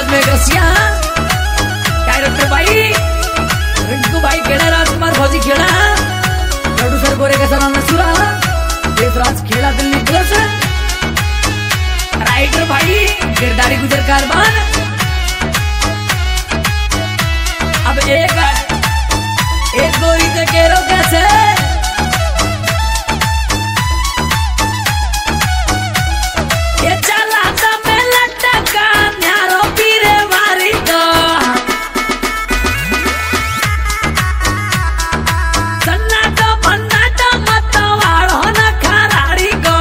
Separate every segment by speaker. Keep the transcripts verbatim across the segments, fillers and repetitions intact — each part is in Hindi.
Speaker 1: आवाज में रसिया डायरेक्टर भाई रिंकू भाई खेड़ा, राजकुमार फौजी खेड़ा, प्रोड्यूसर गोरे का सलाम नसूरा, देवराज खेड़ा दिल्ली प्लस, राइटर भाई गिरदारी गुजर कारबान। अब एक एक गोरी तो केरो कैसे ये चला था मैं लटका न्यारो पीरे वारी को सन्ना तो बन्ना तो मत वाड़ो न खराड़ी को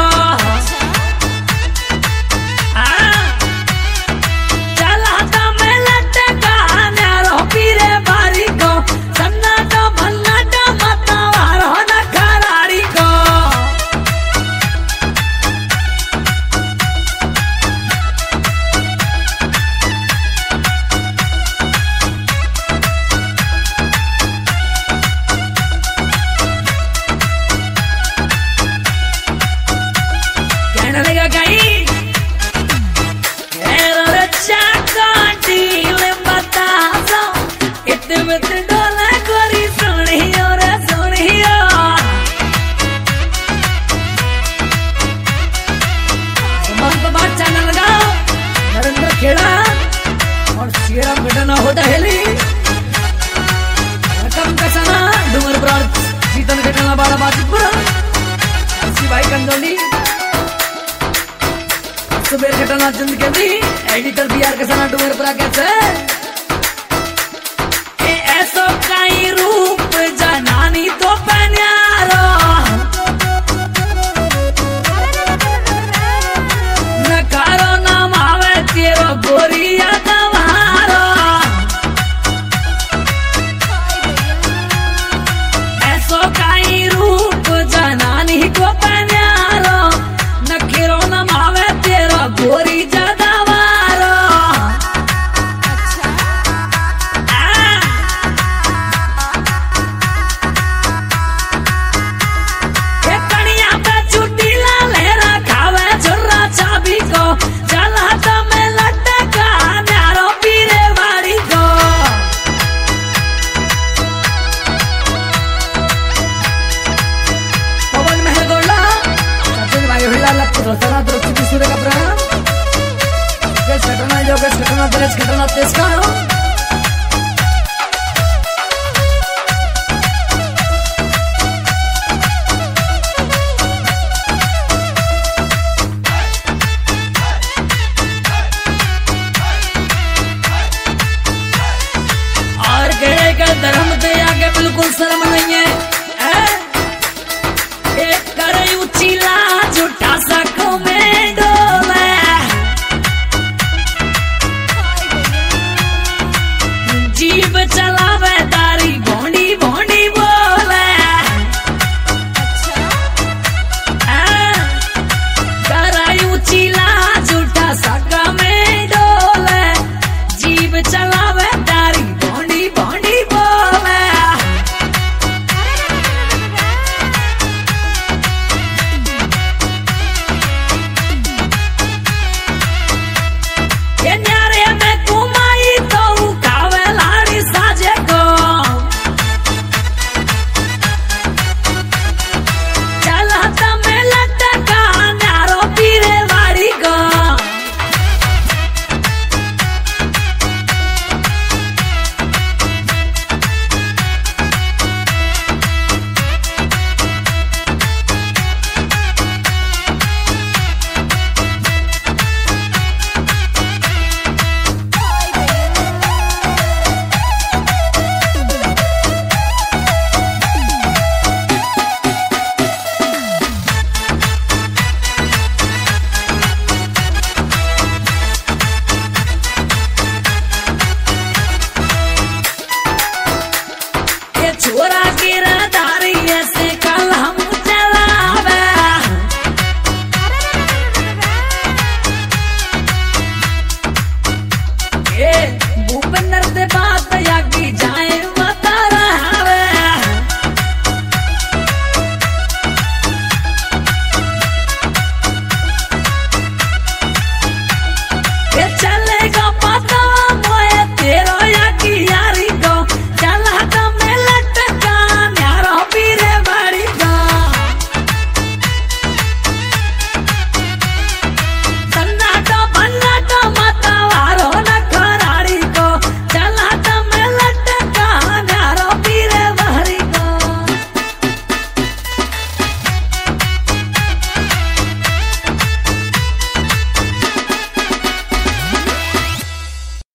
Speaker 1: चला था मैं लटका न्यारो पीरे वारी को सन्ना तो बन्ना तो मत वाड़ो न खराड़ी को। कहने लगा कहीं कहना रच्चा काटी ले बता दो इतने में तो डोला गोरी सुनियो रे सुनियो समाज पर बात चैनल लगाओ नरेंद्र खेड़ा और सीरा घटना होता है ली रकम कसना डूमर ब्रांच सीतन घटना बाड़ा बाजिपुरा इसी भाई कंदोली सुबेर घटना चंद के दी एडिटर बिहार के सना डूमर पुरा कैसे ए ऐसो काई रूप जनानी तो पन्यारो न कारो नाम आवे तेरो गोरिया दवारो ऐसो काई रूप जनानी तो पन्यारो न खिरो नाम आवे तेरो गोरी ज्यादा वारो ये कनिया पे छुट्टी ला लहरा खावे झुर्रा चाबी को चला तो मैं लटका न्यारो पीरे वारी को। पवन महल गोला सचिन भाई हिला लप सना द्रष्टि सूर्य का प्राण घटना जो घटना घटना तेज का